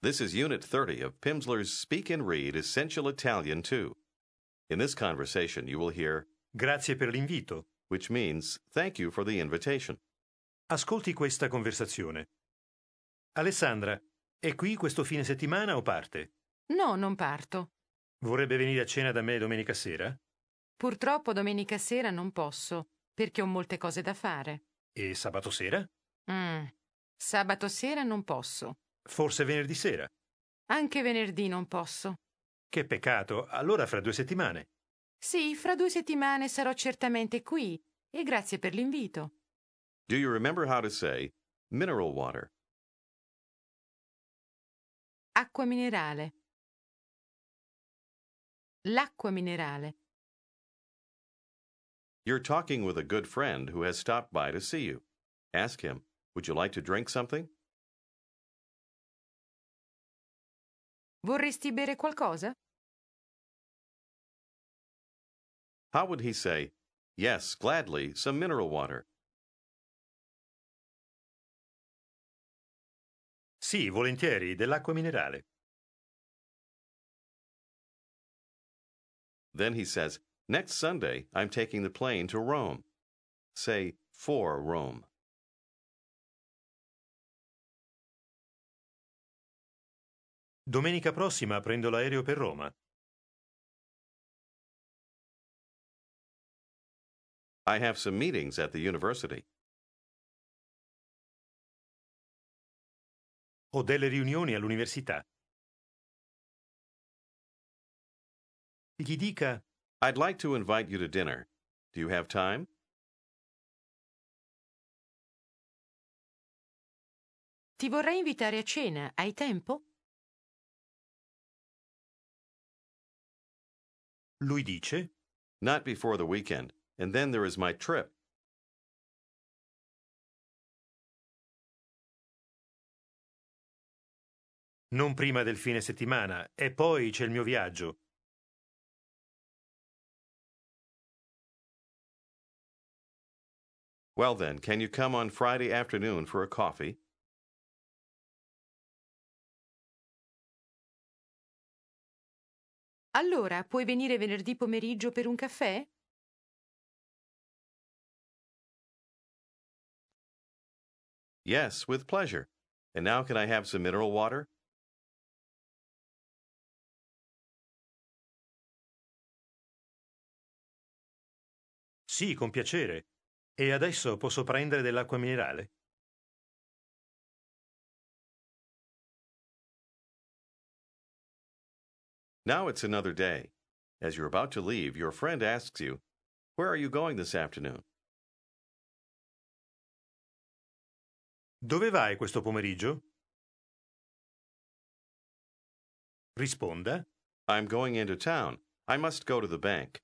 This is Unit 30 of Pimsleur's Speak and Read Essential Italian 2. In this conversation, you will hear Grazie per l'invito. which means thank you for the invitation. Ascolti questa conversazione. Alessandra, è qui questo fine settimana o parte? No, non parto. Vorrebbe venire a cena da me domenica sera? Purtroppo domenica sera non posso, perché ho molte cose da fare. E sabato sera? Sabato sera non posso. Forse venerdì sera? Anche venerdì non posso. Che peccato, allora fra 2 settimane. Sì, fra 2 settimane sarò certamente qui, e grazie per l'invito. Do you remember how to say mineral water? Acqua minerale. L'acqua minerale. You're talking with a good friend who has stopped by to see you. Ask him, would you like to drink something? Vorresti bere qualcosa? How would he say, yes, gladly, some mineral water? Sì, volentieri, dell'acqua minerale. Then he says, next Sunday, I'm taking the plane to Rome. Say, for Rome. Domenica prossima prendo l'aereo per Roma. I have some meetings at the university. Ho delle riunioni all'università. Gli dica, I'd like to invite you to dinner. Do you have time? Ti vorrei invitare a cena. Hai tempo? lui dice, Not before the weekend, and then there is my trip. non prima del fine settimana, e poi c'è il mio viaggio. Well then, can you come on Friday afternoon for a coffee? Allora, puoi venire venerdì pomeriggio per un caffè? Yes, with pleasure. And now can I have some mineral water? Sì, con piacere. E adesso posso prendere dell'acqua minerale? Now it's another day. As you're about to leave, your friend asks you, where are you going this afternoon? Dove vai questo pomeriggio? Risponda, I'm going into town. I must go to the bank.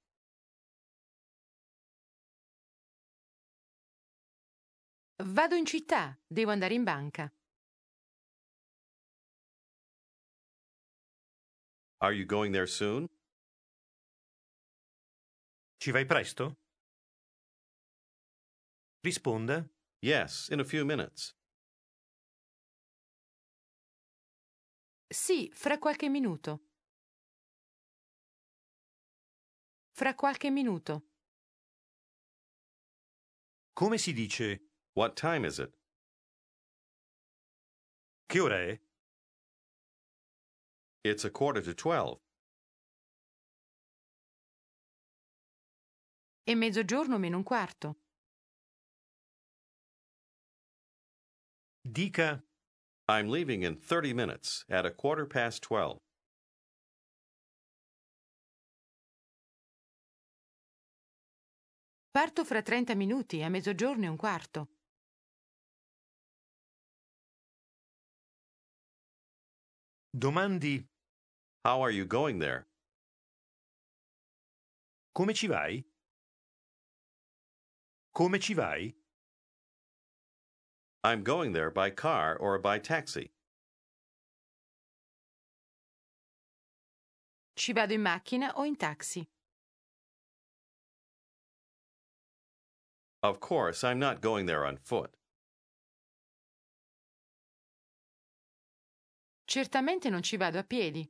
Vado in città, devo andare in banca. Are you going there soon? ci vai presto? Risponda, Yes, in a few minutes. Sì, fra qualche minuto. Fra qualche minuto. come si dice, What time is it? che ora è? It's 11:45. È mezzogiorno meno un quarto. Dica, I'm leaving in 30 minutes at 12:15. Parto fra 30 minuti, a mezzogiorno e un quarto. domandi, How are you going there? come ci vai? Come ci vai? I'm going there by car or by taxi. Ci vado in macchina o in taxi. Of course, I'm not going there on foot. Certamente non ci vado a piedi.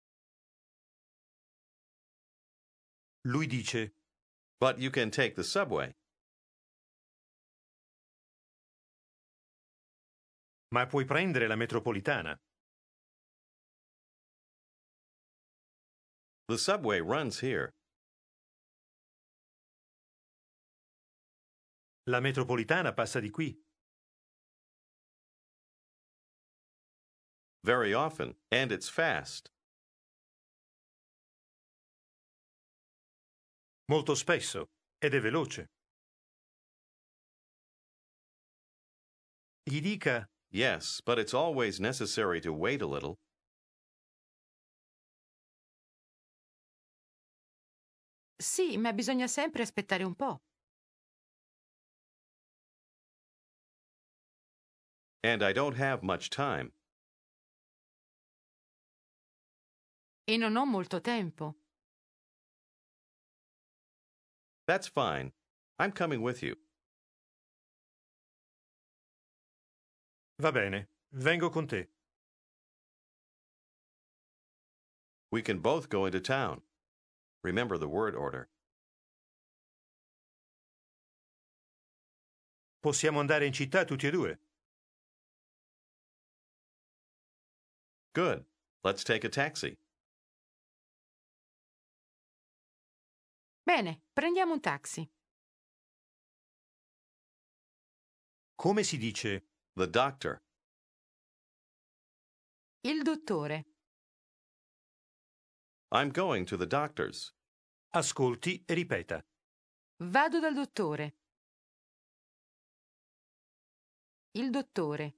Lui dice: But you can take the subway. ma puoi prendere la metropolitana. The subway runs here. La metropolitana passa di qui. Very often, and it's fast. Molto spesso, ed è veloce. Gli dica: Yes, but it's always necessary to wait a little. Sì, ma bisogna sempre aspettare un po'. And I don't have much time. E non ho molto tempo. That's fine. I'm coming with you. va bene, vengo con te. We can both go into town. Remember the word order. Possiamo andare in città tutti e due. Good. Let's take a taxi. Bene, prendiamo un taxi. Come si dice? The doctor. Il dottore. I'm going to the doctor's. Ascolti e ripeta. Vado dal dottore. Il dottore.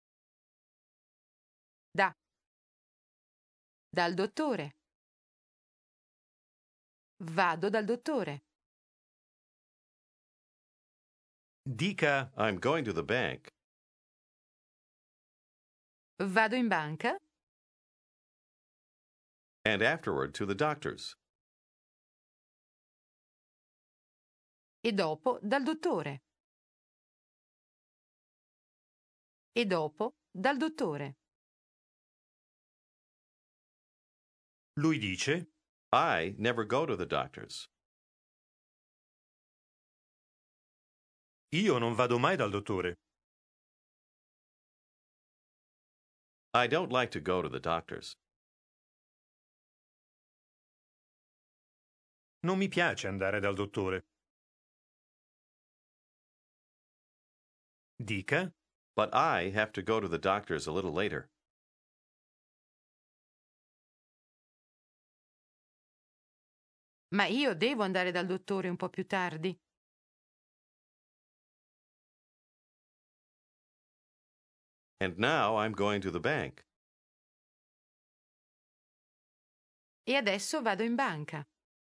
Dal dottore. Vado dal dottore. Dica: I'm going to the bank. Vado in banca And afterward to the doctor's. e dopo dal dottore. E dopo dal dottore. lui dice: I never go to the doctor's. io non vado mai dal dottore. I don't like to go to the doctor's. Non mi piace andare dal dottore. Dica: But I have to go to the doctor's a little later. Ma io devo andare dal dottore un po' più tardi. And now I'm going to the bank. E adesso vado in banca.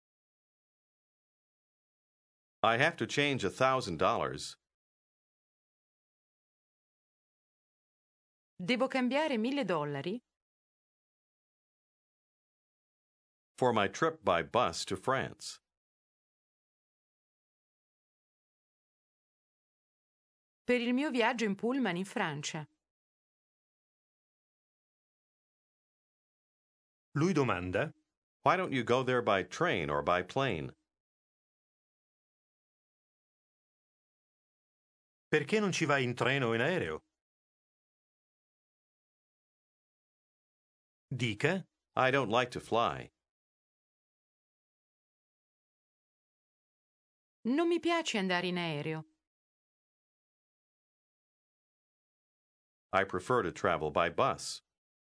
I have to change $1,000. Devo cambiare $1.000 For my trip by bus to France. per il mio viaggio in pullman in Francia. lui domanda: Why don't you go there by train or by plane? perché non ci vai in treno o in aereo? Dica: I don't like to fly. Non mi piace andare in aereo. I prefer to travel by bus.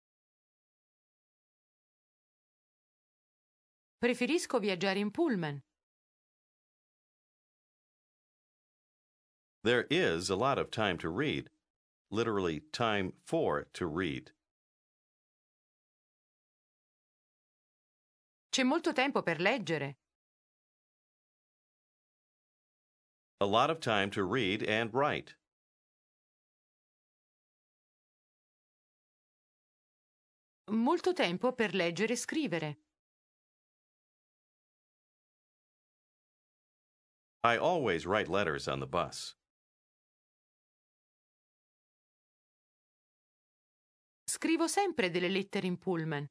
Preferisco viaggiare in pullman. There is a lot of time to read. Literally, time for to read. C'è molto tempo per leggere. A lot of time to read and write. Molto tempo per leggere e scrivere. I always write letters on the bus. Scrivo sempre delle lettere in pullman.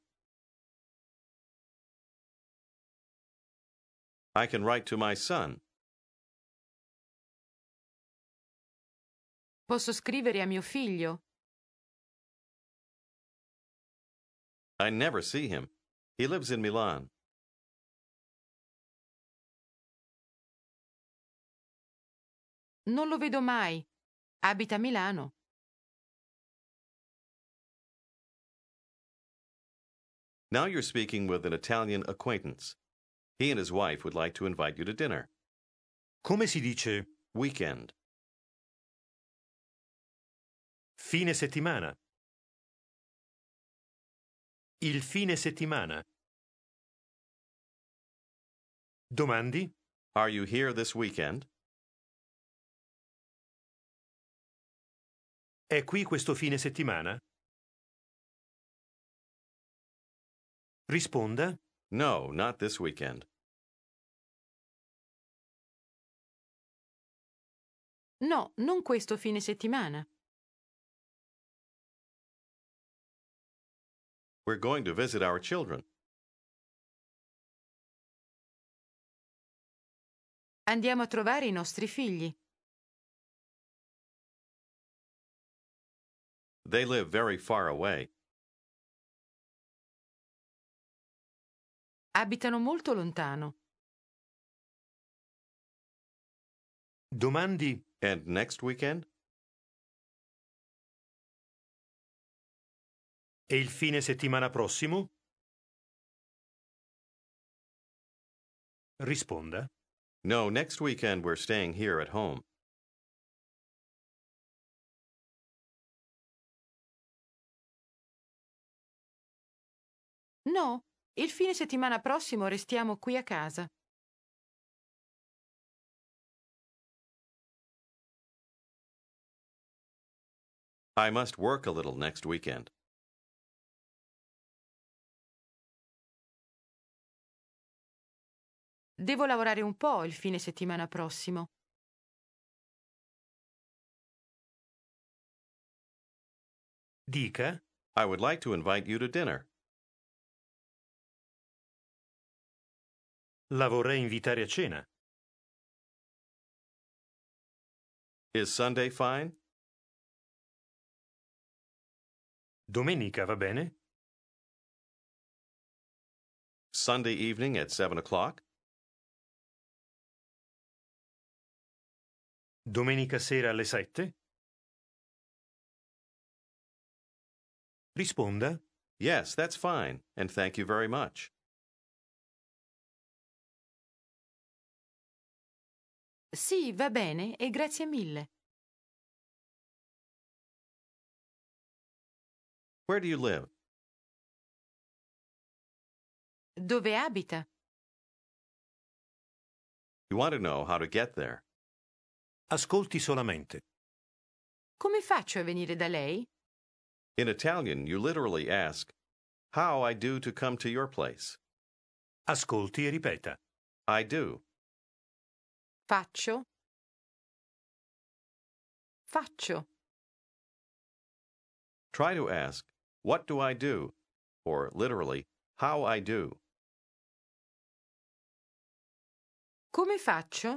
I can write to my son. Posso scrivere a mio figlio. I never see him. He lives in Milan. Non lo vedo mai. Abita a Milano. Now you're speaking with an Italian acquaintance. He and his wife would like to invite you to dinner. Come si dice Weekend. fine settimana? Il fine settimana. Domandi? Are you here this weekend? È qui questo fine settimana? Risponda. No, not this weekend. No, non questo fine settimana. We're going to visit our children. Andiamo a trovare i nostri figli. They live very far away. Abitano molto lontano. Domandi? And next weekend? E il fine settimana prossimo? Risponda. No, next weekend we're staying here at home. No, il fine settimana prossimo restiamo qui a casa. I must work a little next weekend. Devo lavorare un po' il fine settimana prossimo. Dica. I would like to invite you to dinner. La vorrei invitare a cena. Is Sunday fine? Domenica va bene? Sunday evening at 7 o'clock? Domenica sera alle 7? Risponda. Yes, that's fine, and thank you very much. Sì, va bene e grazie mille. Where do you live? Dove abita? You want to know how to get there. Ascolti solamente. Come faccio a venire da lei? In Italian, you literally ask, how I do to come to your place. Ascolti e ripeta. I do. Faccio. Faccio. Try to ask, what do I do? Or literally, how I do. Come faccio?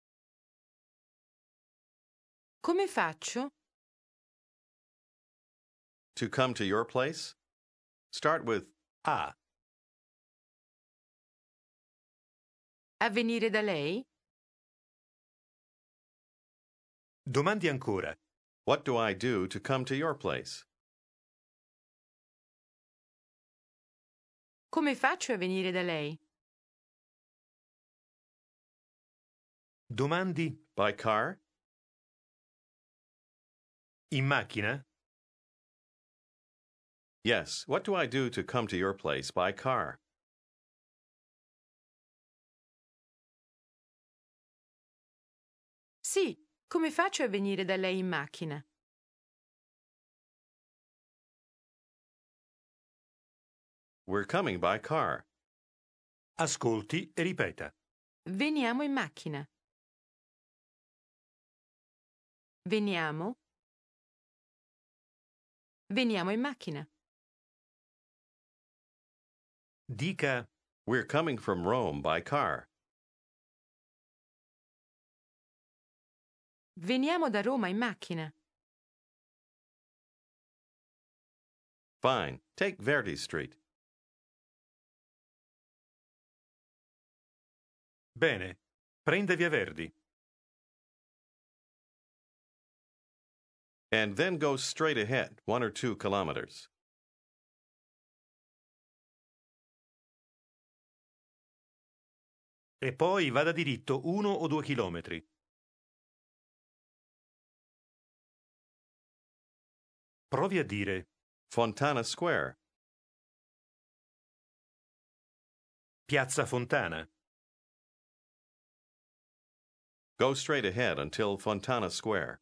Come faccio? To come to your place? Start with A. A venire da lei? Domandi ancora. what do I do to come to your place? Come faccio a venire da lei? Domandi. By car? In macchina? Yes, what do I do to come to your place by car? Sì, come faccio a venire da lei in macchina? We're coming by car. Ascolti e ripeta. Veniamo in macchina. Veniamo. Veniamo in macchina. Dica: We're coming from Rome by car. Veniamo da Roma in macchina. Fine. Take Verdi Street. Bene, prenda via Verdi. And then go straight ahead, 1 or 2 kilometers. E poi vada diritto 1 o 2 chilometri. Provi a dire: Fontana Square. Piazza Fontana. Go straight ahead until Fontana Square.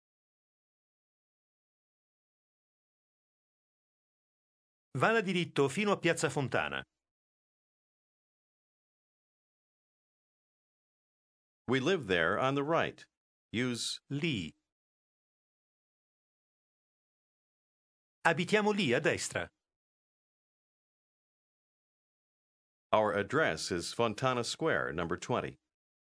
Vada diritto fino a Piazza Fontana. We live there on the right. Use Lì. Abitiamo lì a destra. our address is Fontana Square, number 20.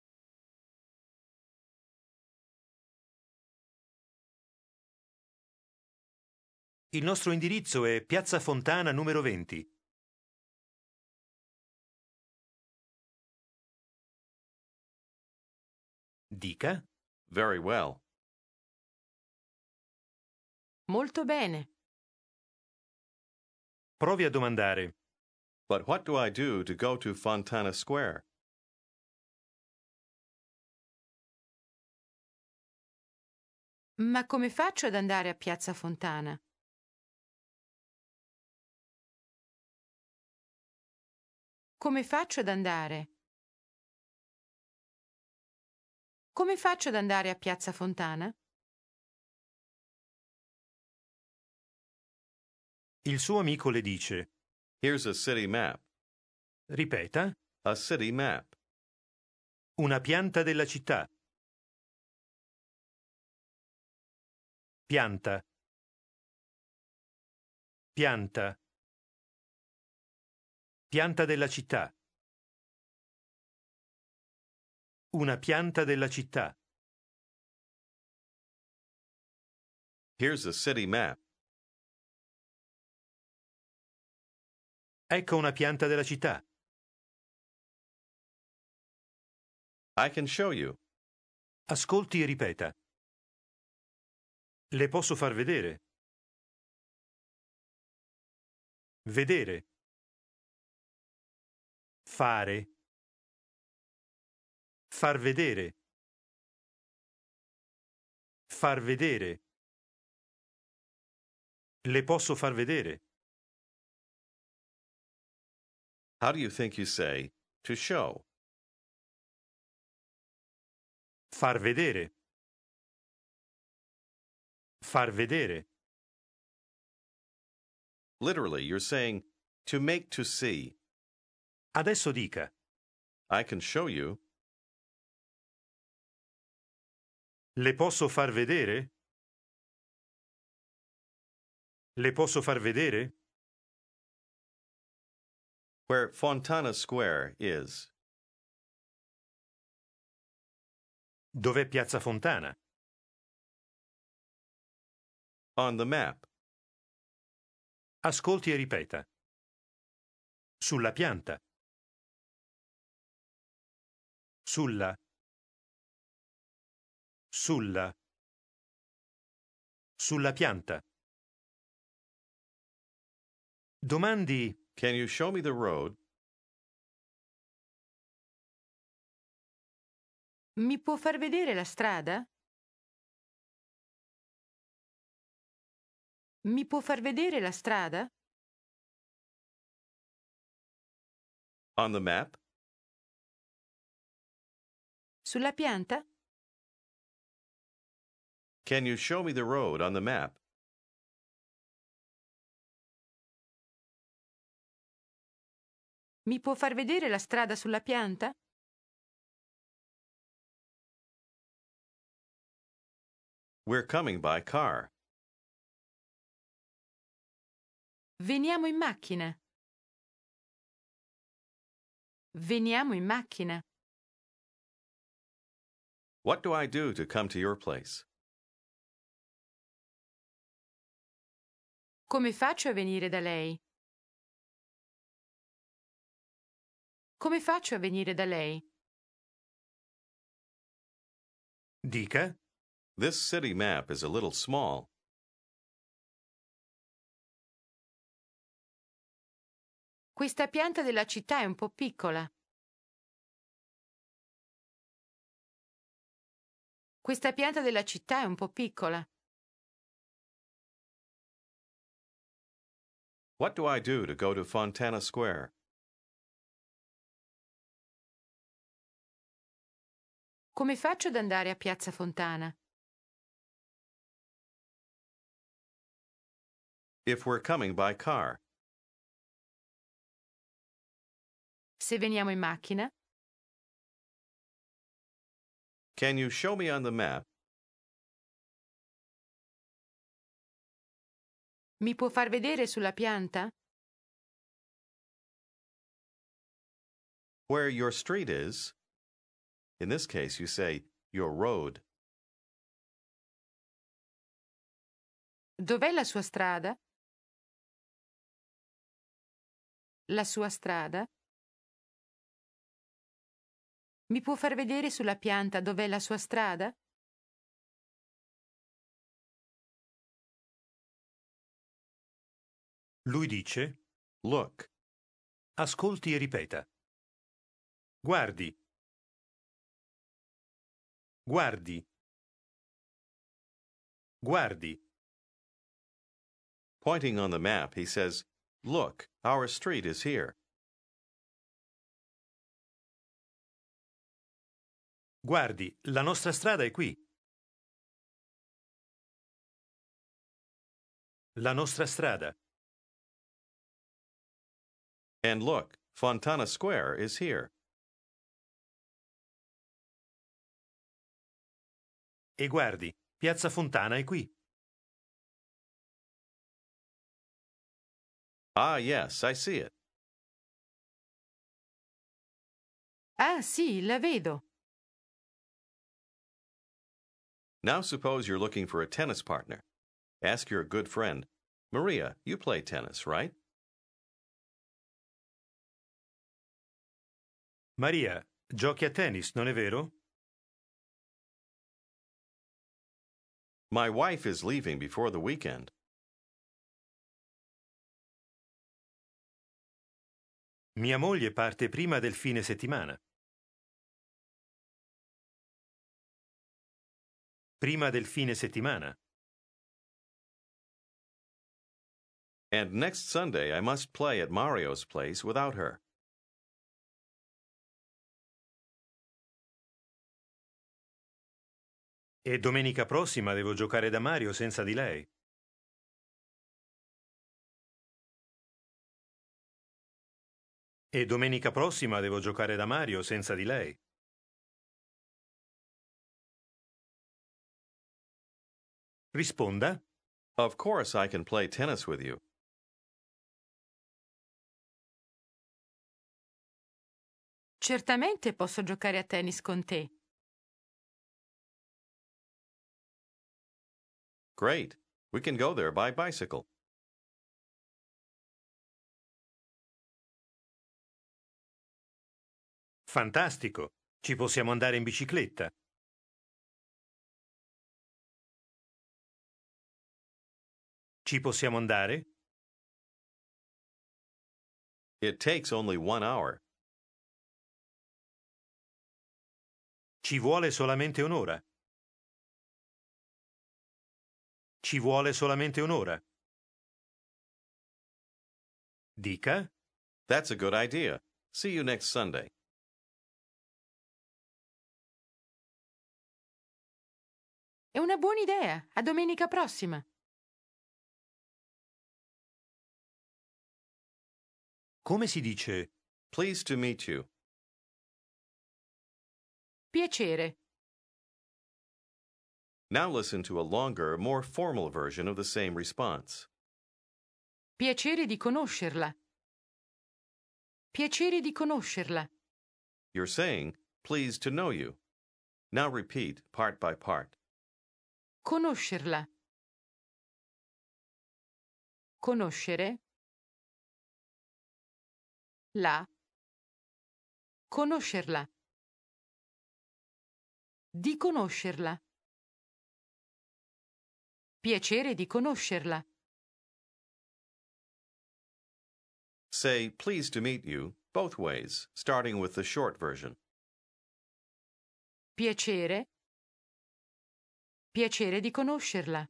Il nostro indirizzo è Piazza Fontana numero 20. Dica: Very well. Molto bene. provi a domandare: But what do I do to go to Fontana Square? Ma come faccio ad andare a Piazza Fontana? Come faccio ad andare? Come faccio ad andare a Piazza Fontana? Il suo amico le dice: Here's a city map. ripeta, A city map. una pianta della città. Pianta. Pianta. Pianta della città. Una pianta della città. Here's a city map. Ecco una pianta della città. I can show you. Ascolti e ripeta. Le posso far vedere. Vedere. Fare. Far vedere. Far vedere. Le posso far vedere. How do you think you say to show? Far vedere. Far vedere. Literally, you're saying to make to see. Adesso dica: I can show you. le posso far vedere? Le posso far vedere? Where Fontana Square is. Dov'è Piazza Fontana? On the map. Ascolti e ripeta. Sulla pianta. Sulla. Sulla. Sulla pianta. Domandi: Can you show me the road? Mi può far vedere la strada? Mi può far vedere la strada? On the map? Sulla pianta? Can you show me the road on the map? Mi può far vedere la strada sulla pianta? We're coming by car. Veniamo in macchina. Veniamo in macchina. What do I do to come to your place? Come faccio a venire da lei? Come faccio a venire da lei? Dica. This city map is a little small. Questa pianta della città è un po' piccola. Questa pianta della città è un po' piccola. What do I do to go to Fontana Square? Come faccio ad andare a Piazza Fontana? If we're coming by car. Se veniamo in macchina? Can you show me on the map? Mi può far vedere sulla pianta? Where your street is. In this case, you say your road. Dov'è la sua strada? La sua strada? Mi può far vedere sulla pianta dov'è la sua strada? Lui dice: Look. ascolti e ripeta. Guardi. Guardi. Guardi. Pointing on the map, he says, Look, our street is here. Guardi, la nostra strada è qui. La nostra strada. And look, Fontana Square is here. E guardi, Piazza Fontana è qui. Ah, yes, I see it. Ah, sì, la vedo. Now suppose you're looking for a tennis partner. Ask your good friend, Maria, you play tennis, right? Maria, giochi a tennis, non è vero? My wife is leaving before the weekend. Mia moglie parte prima del fine settimana. Prima del fine settimana. And next Sunday I must play at Mario's place without her. E domenica prossima devo giocare da Mario senza di lei. E domenica prossima devo giocare da Mario senza di lei. Risponda. Of course I can play tennis with you. Certamente posso giocare a tennis con te. Great. We can go there by bicycle. Fantastico. Ci possiamo andare in bicicletta. Ci possiamo andare? It takes only 1 hour. Ci vuole solamente un'ora. Ci vuole solamente un'ora. Dica. That's a good idea. See you next Sunday. È una buona idea. A domenica prossima. Come si dice? Pleased to meet you. Piacere. Now listen to a longer, more formal version of the same response. Piacere di conoscerla. Piacere di conoscerla. You're saying, pleased to know you. Now repeat part by part. Conoscerla. Conoscere. La. Conoscerla. Di conoscerla. Piacere di conoscerla. Say, pleased to meet you, both ways, starting with the short version. Piacere. Piacere di conoscerla.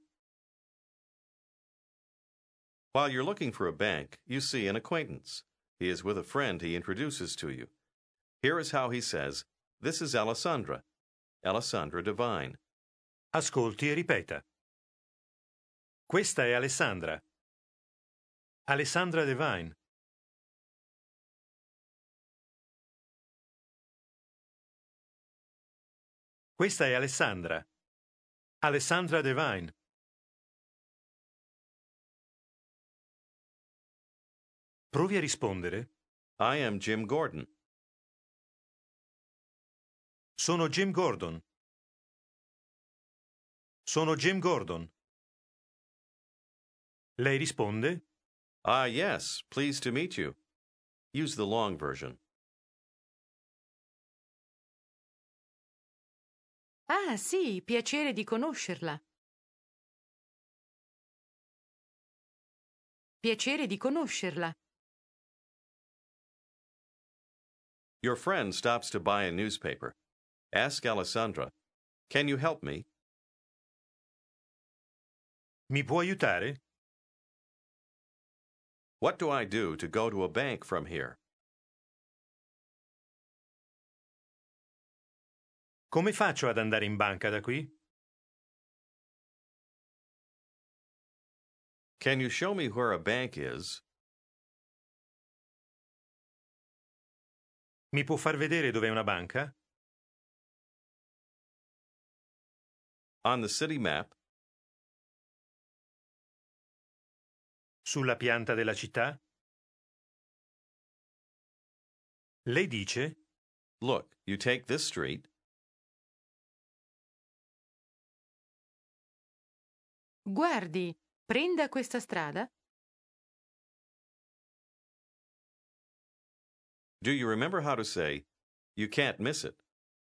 While you're looking for a bank, you see an acquaintance. He is with a friend he introduces to you. Here is how he says, "This is Alessandra. Alessandra Devine." Ascolti e ripeta. Questa è Alessandra. Alessandra Devine. Questa è Alessandra. Alessandra Devine. Provi a rispondere. I am Jim Gordon. Sono Jim Gordon. Sono Jim Gordon. Lei risponde? Ah, yes, pleased to meet you. Use the long version. Ah, sì, piacere di conoscerla. Piacere di conoscerla. Your friend stops to buy a newspaper. Ask Alessandra, "Can you help me?" Mi può aiutare? What do I do to go to a bank from here? Come faccio ad andare in banca da qui? Can you show me where a bank is? Mi può far vedere dov'è una banca? On the city map, Sulla pianta della città? Lei dice? look, you take this street. Guardi, prenda questa strada. Do you remember how to say, "You can't miss it"?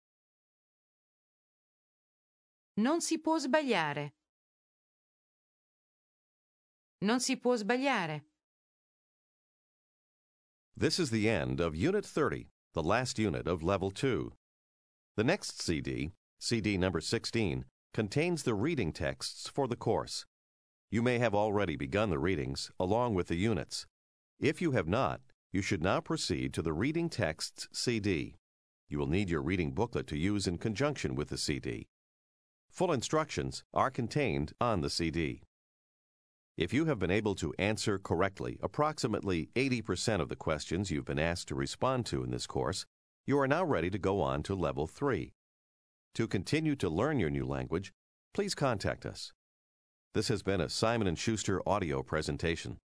Non si può sbagliare. Non si può sbagliare. This is the end of Unit 30, the last unit of Level 2. The next CD, CD number 16, contains the reading texts for the course. You may have already begun the readings along with the units. If you have not, you should now proceed to the Reading Texts CD. You will need your reading booklet to use in conjunction with the CD. Full instructions are contained on the CD. If you have been able to answer correctly approximately 80% of the questions you've been asked to respond to in this course, you are now ready to go on to Level 3. To continue to learn your new language, please contact us. This has been a Simon & Schuster audio presentation.